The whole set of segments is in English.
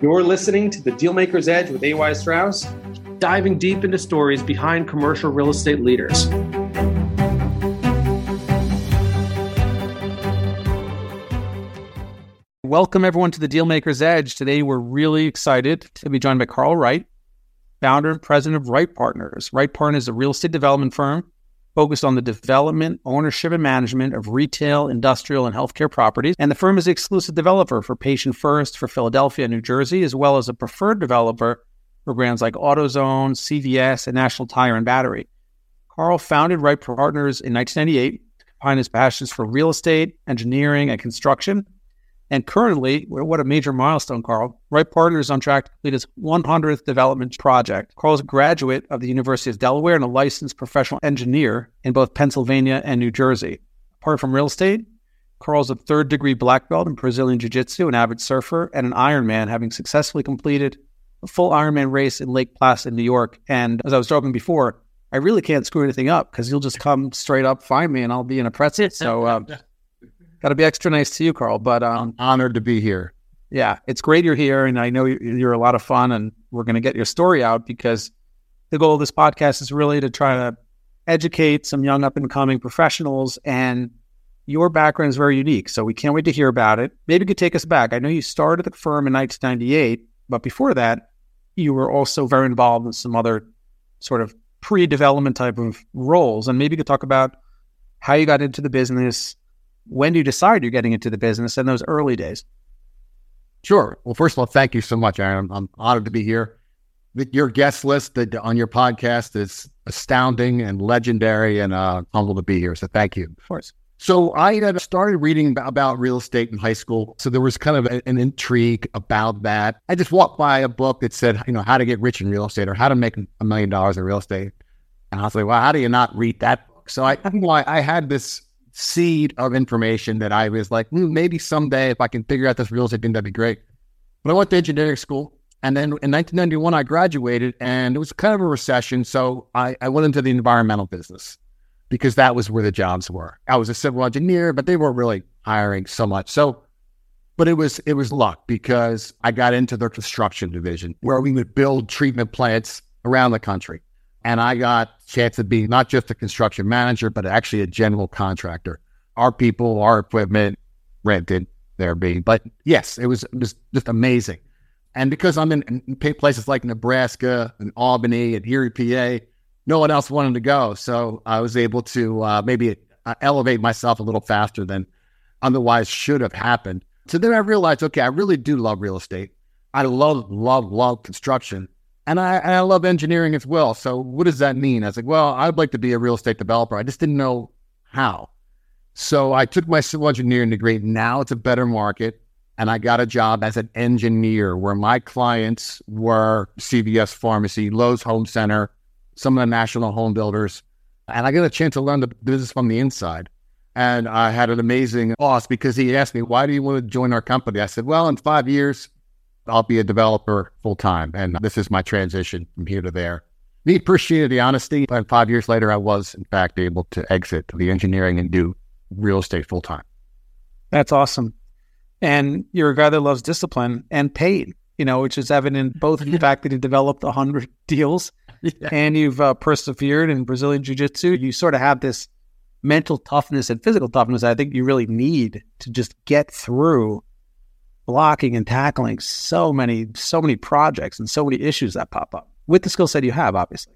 You're listening to The Dealmaker's Edge with A.Y. Strauss, diving deep into stories behind commercial real estate leaders. Welcome, everyone, to The Dealmaker's Edge. Today, we're really excited to be joined by Carl Wright, founder and president of Wright Partners. Wright Partners is a real estate development firm focused on the development, ownership, and management of retail, industrial, and healthcare properties. And the firm is the exclusive developer for Patient First for Philadelphia and New Jersey, as well as a preferred developer for brands like AutoZone, CVS, and National Tire and Battery. Carl founded Wright Partners in 1998 to combine his passions for real estate, engineering, and construction. And currently, what a major milestone, Carl. Wright Partners is on track to complete its 100th development project. Carl is a graduate of the University of Delaware and a licensed professional engineer in both Pennsylvania and New Jersey. Apart from real estate, Carl's a third-degree black belt in Brazilian Jiu-Jitsu, an avid surfer, and an Ironman, having successfully completed a full Ironman race in Lake Placid, New York. And as I was joking before, I really can't screw anything up because you'll just come straight up, find me, and I'll be in a pretzel. So, got to be extra nice to you, Carl. But I'm honored to be here. Yeah, it's great you're here, and I know you're a lot of fun, and we're going to get your story out because the goal of this podcast is really to try to educate some young up-and-coming professionals, and your background is very unique, so we can't wait to hear about it. Maybe you could take us back. I know you started the firm in 1998, but before that, you were also very involved in some other sort of pre-development type of roles, and maybe you could talk about how you got into the business. When do you decide you're getting into the business in those early days? Sure. Well, first of all, thank you so much, Aaron. I'm honored to be here. Your guest list on your podcast is astounding and legendary, and humbled to be here. So thank you. Of course. So I had started reading about real estate in high school. So there was kind of an intrigue about that. I just walked by a book that said, how to get rich in real estate or how to make $1 million in real estate. And I was like, well, how do you not read that book? So I had this seed of information that I was like, maybe someday if I can figure out this real estate thing, that'd be great. But I went to engineering school, and then in 1991 I graduated, and it was kind of a recession, so I went into the environmental business because that was where the jobs were. I was a civil engineer, but they weren't really hiring so much. But it was luck because I got into the construction division where we would build treatment plants around the country. And I got a chance to be not just a construction manager, but actually a general contractor. Our people, our equipment, rented, but yes, it was just amazing. And because I'm in places like Nebraska and Albany and Erie, PA, no one else wanted to go. So I was able to maybe elevate myself a little faster than otherwise should have happened. So then I realized, okay, I really do love real estate. I love construction. And I love engineering as well. So what does that mean? I was like, well, I'd like to be a real estate developer. I just didn't know how. So I took my civil engineering degree. Now it's a better market. And I got a job as an engineer where my clients were CVS Pharmacy, Lowe's Home Center, some of the national home builders. And I got a chance to learn the business from the inside. And I had an amazing boss because he asked me, why do you want to join our company? I said, well, in 5 years, I'll be a developer full time. And this is my transition from here to there. He appreciated the honesty. And 5 years later, I was, in fact, able to exit the engineering and do real estate full time. That's awesome. And you're a guy that loves discipline and pain, which is evident both in the fact that you developed 100 deals and you've persevered in Brazilian Jiu-Jitsu. You sort of have this mental toughness and physical toughness I think you really need to just get through blocking and tackling so many projects and so many issues that pop up with the skill set you have, obviously.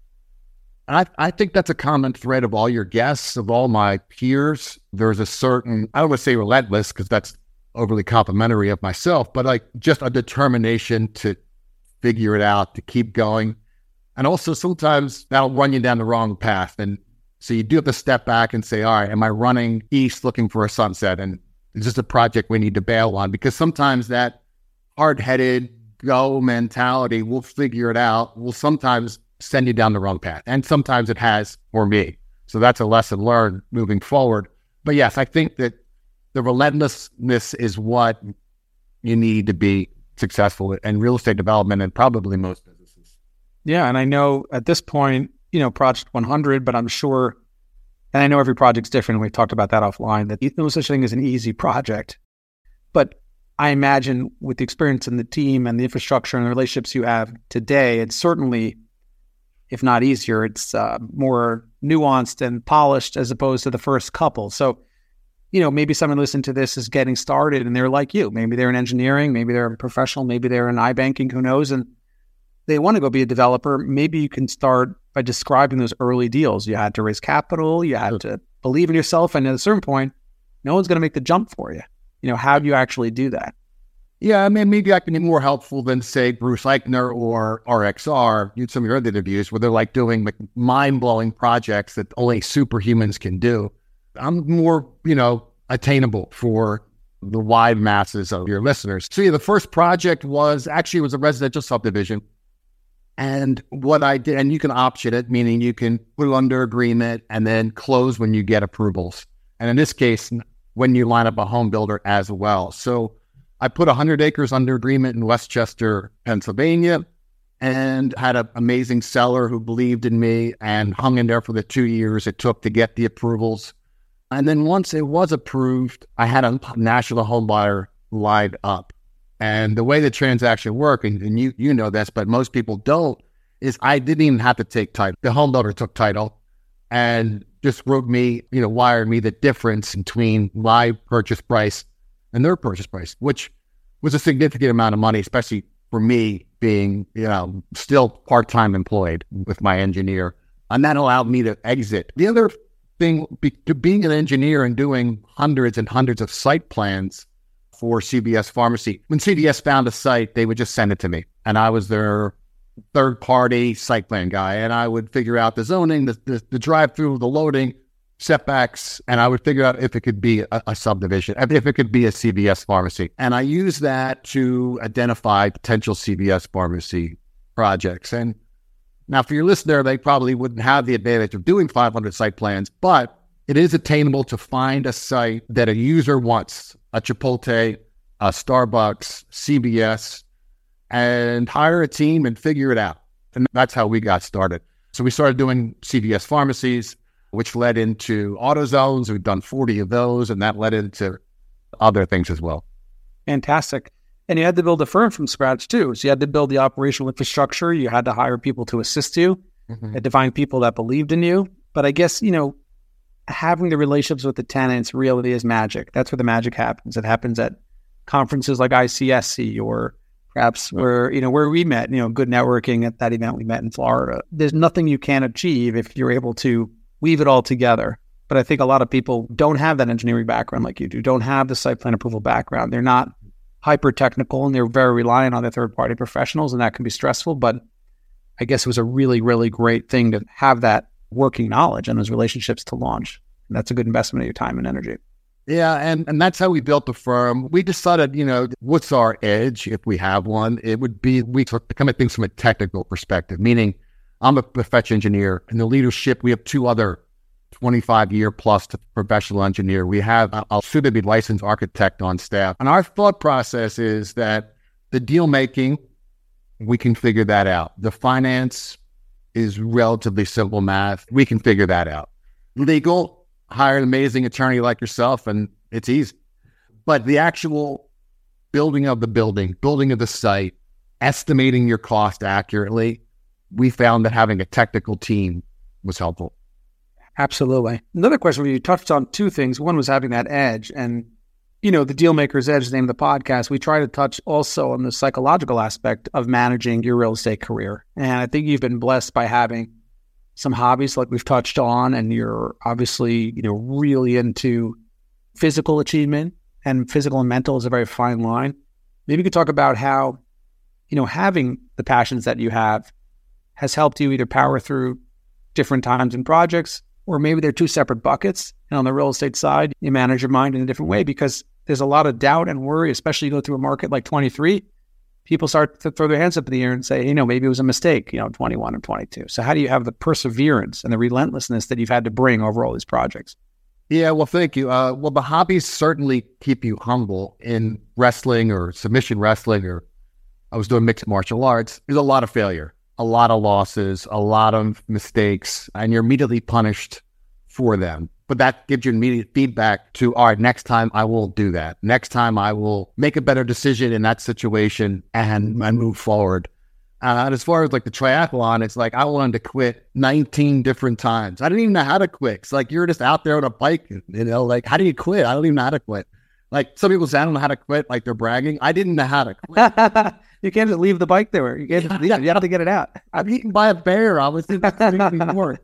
I think that's a common thread of all your guests, of all my peers. There's a certain, I don't want to say relentless because that's overly complimentary of myself, but like just a determination to figure it out, to keep going. And also sometimes that'll run you down the wrong path. And so you do have to step back and say, all right, am I running east looking for a sunset? And is this a project we need to bail on? Because sometimes that hard-headed go mentality, we'll figure it out, will sometimes send you down the wrong path. And sometimes it has for me. So that's a lesson learned moving forward. But yes, I think that the relentlessness is what you need to be successful in real estate development and probably most businesses. Yeah. And I know at this point, Project 100, but I'm sure, and I know every project's different, and we've talked about that offline, that no such thing as an easy project. But I imagine with the experience in the team and the infrastructure and the relationships you have today, it's certainly, if not easier, it's more nuanced and polished as opposed to the first couple. So, maybe someone listening to this is getting started and they're like you. Maybe they're in engineering, maybe they're a professional, maybe they're in iBanking, who knows? And they want to go be a developer. Maybe you can start by describing those early deals. You had to raise capital, you had to believe in yourself, and at a certain point, no one's going to make the jump for you. How do you actually do that? Yeah, I mean, maybe I can be more helpful than, say, Bruce Eichner or RXR, some of your other interviews, where they're like doing like mind-blowing projects that only superhumans can do. I'm more, attainable for the wide masses of your listeners. So yeah, the first project was a residential subdivision. And what I did, and you can option it, meaning you can put it under agreement and then close when you get approvals. And in this case, when you line up a home builder as well. So I put 100 acres under agreement in Westchester, Pennsylvania, and had an amazing seller who believed in me and hung in there for the 2 years it took to get the approvals. And then once it was approved, I had a national home buyer lined up. And the way the transaction worked, and you know this, but most people don't, is I didn't even have to take title. The home builder took title and just wired me the difference between my purchase price and their purchase price, which was a significant amount of money, especially for me being, still part-time employed with my engineer. And that allowed me to exit. The other thing, being an engineer and doing hundreds and hundreds of site plans for CVS Pharmacy, when CVS found a site, they would just send it to me. And I was their third-party site plan guy. And I would figure out the zoning, the drive-through, the loading, setbacks, and I would figure out if it could be a subdivision, if it could be a CVS Pharmacy. And I use that to identify potential CVS Pharmacy projects. And now for your listener, they probably wouldn't have the advantage of doing 500 site plans, but it is attainable to find a site that a user wants, a Chipotle, a Starbucks, CVS, and hire a team and figure it out. And that's how we got started. So we started doing CVS Pharmacies, which led into AutoZones. We've done 40 of those, and that led into other things as well. Fantastic. And you had to build a firm from scratch too. So you had to build the operational infrastructure. You had to hire people to assist you. You had to find people that believed in you. But I guess, having the relationships with the tenants really is magic. That's where the magic happens. It happens at conferences like ICSC or perhaps where we met, good networking at that event we met in Florida. There's nothing you can't achieve if you're able to weave it all together. But I think a lot of people don't have that engineering background like you do, don't have the site plan approval background. They're not hyper technical and they're very reliant on their third-party professionals, and that can be stressful. But I guess it was a really, really great thing to have that working knowledge and those relationships to launch. And that's a good investment of your time and energy. Yeah, and that's how we built the firm. We decided, what's our edge if we have one? It would be, we come at things from a technical perspective, meaning I'm a professional engineer. In the leadership, we have two other 25-year plus professional engineer. We have a soon-to-be licensed architect on staff. And our thought process is that the deal making, we can figure that out. The finance is relatively simple math. We can figure that out. Legal, hire an amazing attorney like yourself, and it's easy. But the actual building of the building, building of the site, estimating your cost accurately, we found that having a technical team was helpful. Absolutely. Another question where you touched on two things. One was having that edge, and the Dealmaker's Edge is the name of the podcast. We try to touch also on the psychological aspect of managing your real estate career. And I think you've been blessed by having some hobbies like we've touched on, and you're obviously, really into physical achievement, and physical and mental is a very fine line. Maybe you could talk about how, having the passions that you have has helped you either power through different times and projects, or maybe they're two separate buckets. And on the real estate side, you manage your mind in a different way because there's a lot of doubt and worry, especially you go through a market like 23. People start to throw their hands up in the air and say, maybe it was a mistake, 21 or 22. So how do you have the perseverance and the relentlessness that you've had to bring over all these projects? Yeah, well, thank you. Well, the hobbies certainly keep you humble. In wrestling or submission wrestling, or I was doing mixed martial arts, there's a lot of failure, a lot of losses, a lot of mistakes, and you're immediately punished for them. but that gives you immediate feedback to, all right, next time I will do that. Next time I will make a better decision in that situation and move forward. And as far as like the triathlon, it's like I wanted to quit 19 different times. I didn't even know how to quit. It's like you're just out there on a bike, like, how do you quit? I don't even know how to quit. Like some people say, I don't know how to quit, like they're bragging. I didn't know how to quit. You can't just leave the bike there. You can't just leave it. You have to get it out. I'm eaten by a bear. I was in the more.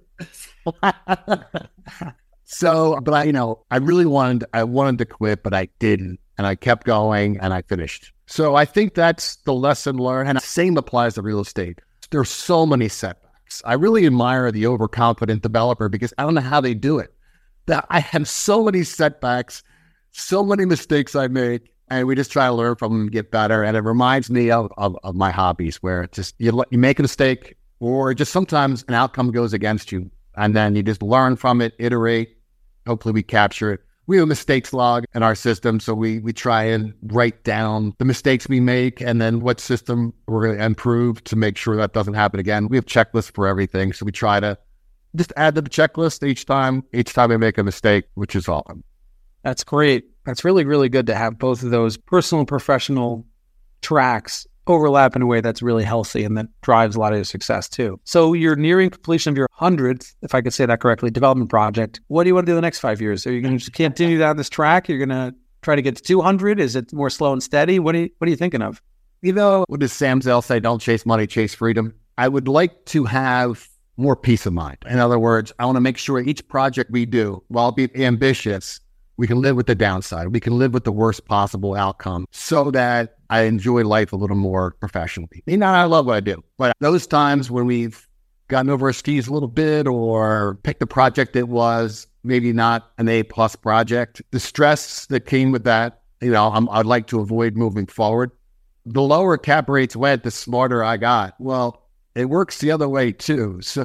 So, but I really wanted to quit, but I didn't. And I kept going and I finished. So I think that's the lesson learned. And the same applies to real estate. There's so many setbacks. I really admire the overconfident developer because I don't know how they do it. That I have so many setbacks, so many mistakes I make, and we just try to learn from them and get better. And it reminds me of my hobbies where it's just you make a mistake or just sometimes an outcome goes against you. And then you just learn from it, iterate. Hopefully we capture it. We have a mistakes log in our system, so we try and write down the mistakes we make and then what system we're going to improve to make sure that doesn't happen again. We have checklists for everything, so we try to just add to the checklist each time we make a mistake, which is awesome. That's great. That's really, really good to have both of those personal and professional tracks overlap in a way that's really healthy and that drives a lot of your success too. So you're nearing completion of your 100th, if I could say that correctly, development project. What do you want to do the next 5 years? Are you going to continue down this track? You're going to try to get to 200? Is it more slow and steady? What are you thinking of? What does Sam Zell say? Don't chase money, chase freedom. I would like to have more peace of mind. In other words, I want to make sure each project we do, while being ambitious, we can live with the downside. We can live with the worst possible outcome so that I enjoy life a little more professionally. I love what I do. But those times when we've gotten over our skis a little bit or picked a project that was maybe not an A+ project, the stress that came with that, I'd like to avoid moving forward. The lower cap rates went, the smarter I got. Well, it works the other way too. So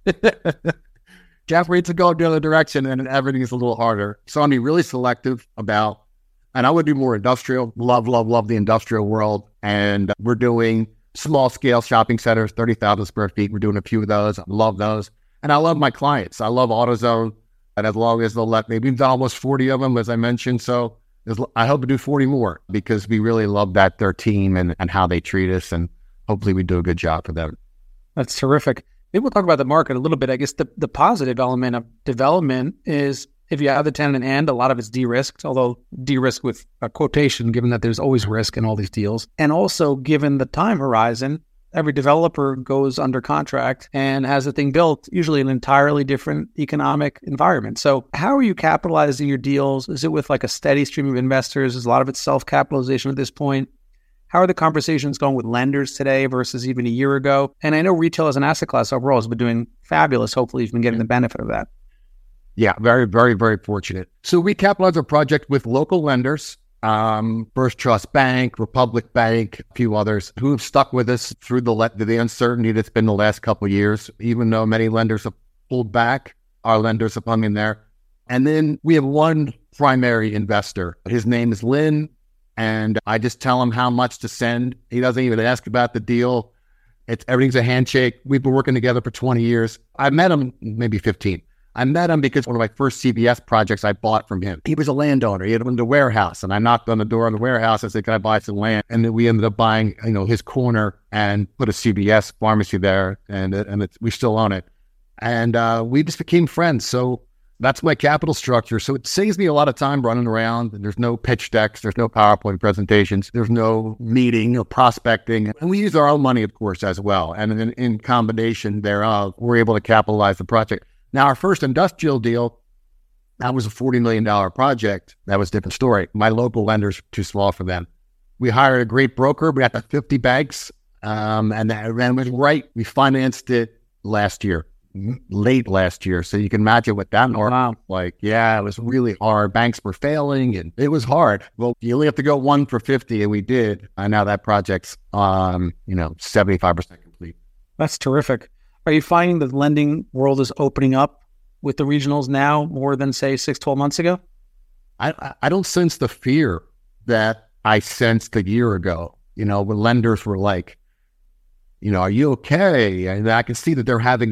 cap rates are going the other direction and everything is a little harder. So I'm being really selective about, and I would do more industrial. Love the industrial world. And we're doing small scale shopping centers, 30,000 square feet. We're doing a few of those. I love those. And I love my clients. I love AutoZone. And as long as they'll let me, we've done almost 40 of them, as I mentioned. So I hope to do 40 more because we really love their team and how they treat us. And hopefully we do a good job for them. That's terrific. Maybe we'll talk about the market a little bit. I guess the positive element of development is if you have the tenant in hand, a lot of it's de-risked, although de-risked with a quotation, given that there's always risk in all these deals. And also given the time horizon, every developer goes under contract and has the thing built, usually in an entirely different economic environment. So how are you capitalizing your deals? Is it with like a steady stream of investors? Is a lot of it self-capitalization at this point? How are the conversations going with lenders today versus even a year ago? And I know retail as an asset class overall has been doing fabulous. Hopefully you've been getting the benefit of that. Yeah, very, very, very fortunate. So we capitalized our project with local lenders, First Trust Bank, Republic Bank, a few others who have stuck with us through the uncertainty that's been the last couple of years. Even though many lenders have pulled back, our lenders have hung in there. And then we have one primary investor. His name is Lynn. And I just tell him how much to send. He doesn't even ask about the deal. Everything's a handshake. We've been working together for 20 years. I met him, maybe 15. I met him because one of my first CBS projects I bought from him. He was a landowner. He had owned a warehouse. And I knocked on the door of the warehouse. I said, can I buy some land? And then we ended up buying, his corner and put a CBS pharmacy there. And we still own it. And we just became friends. So that's my capital structure. So it saves me a lot of time running around. There's no pitch decks. There's no PowerPoint presentations. There's no meeting or prospecting. And we use our own money, of course, as well. And in combination thereof, we're able to capitalize the project. Now, our first industrial deal, that was a $40 million project. That was a different story. My local lenders were too small for them. We hired a great broker. We got the 50 banks. And that was right. We financed it late last year. So you can imagine what that was like. Yeah, it was really hard. Banks were failing and it was hard. Well, you only have to go 1 for 50 and we did. And now that project's 75% complete. That's terrific. Are you finding the lending world is opening up with the regionals now more than say 6-12 months ago? I don't sense the fear that I sensed a year ago, when lenders were like, are you okay? And I can see that they're having other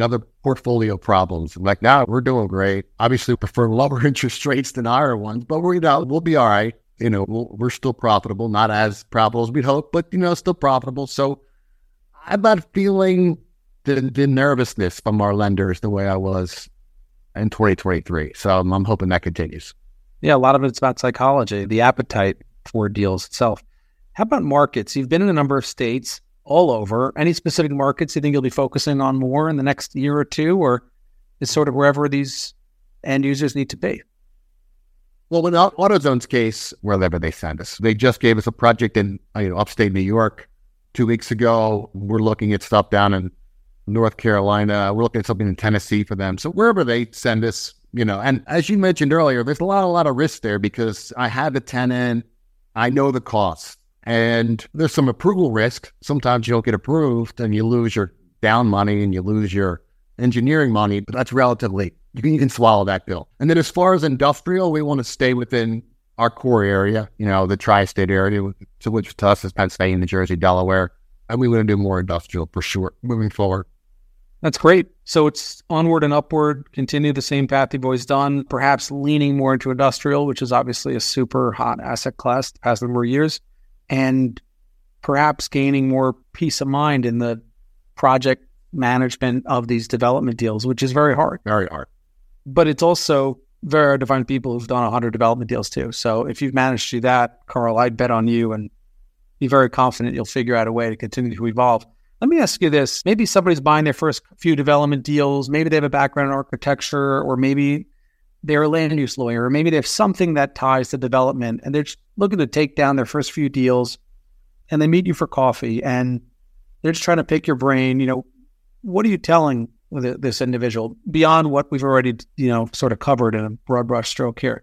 portfolio problems. Like now we're doing great. Obviously prefer lower interest rates than higher ones, but we'll be all right. We're still profitable, not as profitable as we'd hope, but still profitable. So I'm not feeling the nervousness from our lenders the way I was in 2023. So I'm hoping that continues. Yeah, a lot of it's about psychology, the appetite for deals itself. How about markets? You've been in a number of states all over. Any specific markets you think you'll be focusing on more in the next year or two, or is sort of wherever these end users need to be? Well, in AutoZone's case, wherever they send us, they just gave us a project in upstate New York 2 weeks ago. We're looking at stuff down in North Carolina. We're looking at something in Tennessee for them. So wherever they send us, and as you mentioned earlier, there's a lot of risk there because I have a tenant, I know the costs, and there's some approval risk. Sometimes you don't get approved and you lose your down money and you lose your engineering money, but that's relatively, you can swallow that bill. And then as far as industrial, we want to stay within our core area, the tri-state area, to which to us is Pennsylvania, New Jersey, Delaware, and we want to do more industrial for sure moving forward. That's great. So it's onward and upward, continue the same path you've always done, perhaps leaning more into industrial, which is obviously a super hot asset class the past number of years, and perhaps gaining more peace of mind in the project management of these development deals, which is very hard. Very hard. But it's also very hard to find people who've done 100 development deals too. So if you've managed to do that, Carl, I'd bet on you and be very confident you'll figure out a way to continue to evolve. Let me ask you this. Maybe somebody's buying their first few development deals. Maybe they have a background in architecture, or maybe they're a land use lawyer, or maybe they have something that ties to development, and they're just looking to take down their first few deals, and they meet you for coffee, and they're just trying to pick your brain. What are you telling this individual beyond what we've already, sort of covered in a broad brush stroke here?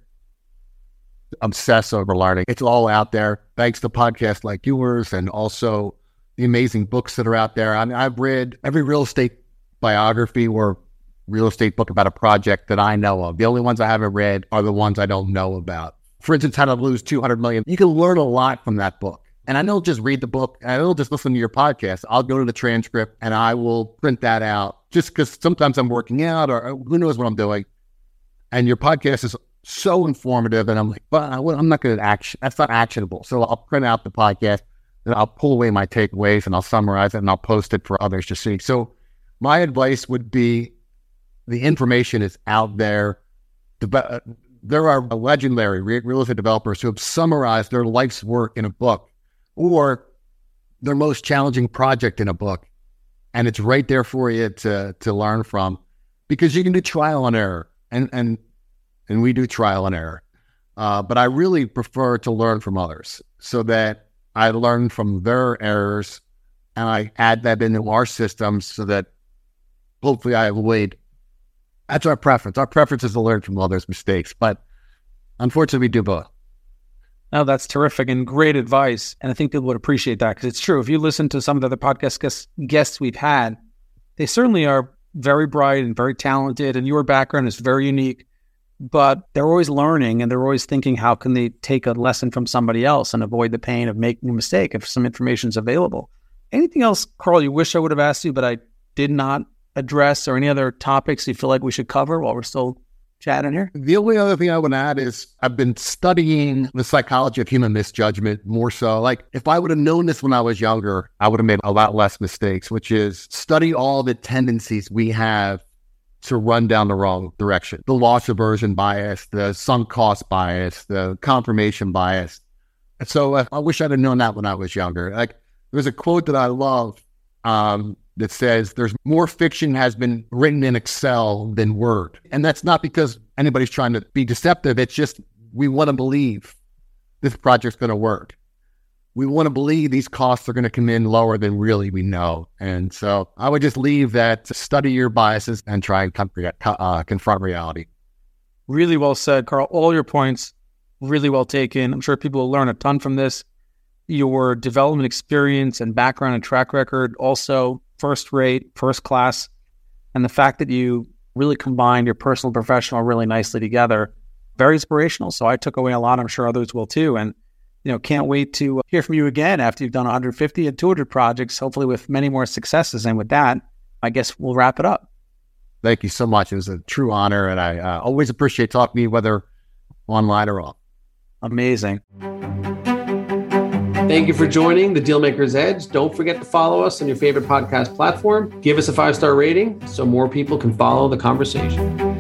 Obsess over learning. It's all out there. Thanks to podcasts like yours and also the amazing books that are out there. I mean, I've read every real estate biography or real estate book about a project that I know of. The only ones I haven't read are the ones I don't know about. For instance, How to Lose $200 Million. You can learn a lot from that book. And I don't just read the book. I don't just listen to your podcast. I'll go to the transcript and I will print that out just because sometimes I'm working out or who knows what I'm doing. And your podcast is so informative. And I'm like, well, I'm not going to action. That's not actionable. So I'll print out the podcast and I'll pull away my takeaways and I'll summarize it and I'll post it for others to see. So my advice would be the information is out there. There are legendary real estate developers who have summarized their life's work in a book or their most challenging project in a book. And it's right there for you to learn from, because you can do trial and error and we do trial and error. But I really prefer to learn from others so that I learn from their errors and I add that into our systems so that hopefully I avoid. That's our preference. Our preference is to learn from others' mistakes, but unfortunately we do both. No, that's terrific and great advice. And I think people would appreciate that because it's true. If you listen to some of the other podcast guests we've had, they certainly are very bright and very talented, and your background is very unique, but they're always learning and they're always thinking, how can they take a lesson from somebody else and avoid the pain of making a mistake if some information is available? Anything else, Carl, you wish I would have asked you, but I did not address, or any other topics you feel like we should cover while we're still chatting here? The only other thing I would add is I've been studying the psychology of human misjudgment more so. Like if I would have known this when I was younger, I would have made a lot less mistakes, which is study all the tendencies we have to run down the wrong direction. The loss aversion bias, the sunk cost bias, the confirmation bias. And so I wish I'd have known that when I was younger. Like there's a quote that I love that says there's more fiction has been written in Excel than Word. And that's not because anybody's trying to be deceptive. It's just we want to believe this project's going to work. We want to believe these costs are going to come in lower than really we know. And so I would just leave that to study your biases and try and confront reality. Really well said, Carl. All your points, really well taken. I'm sure people will learn a ton from this. Your development experience and background and track record, also first rate, first class. And the fact that you really combined your personal and professional really nicely together, very inspirational. So I took away a lot. I'm sure others will too. And, can't wait to hear from you again after you've done 150 and 200 projects, hopefully with many more successes. And with that, I guess we'll wrap it up. Thank you so much. It was a true honor, and I always appreciate talking to you, whether online or off. Amazing. Thank you for joining the Dealmaker's Edge. Don't forget to follow us on your favorite podcast platform. Give us a 5-star rating so more people can follow the conversation.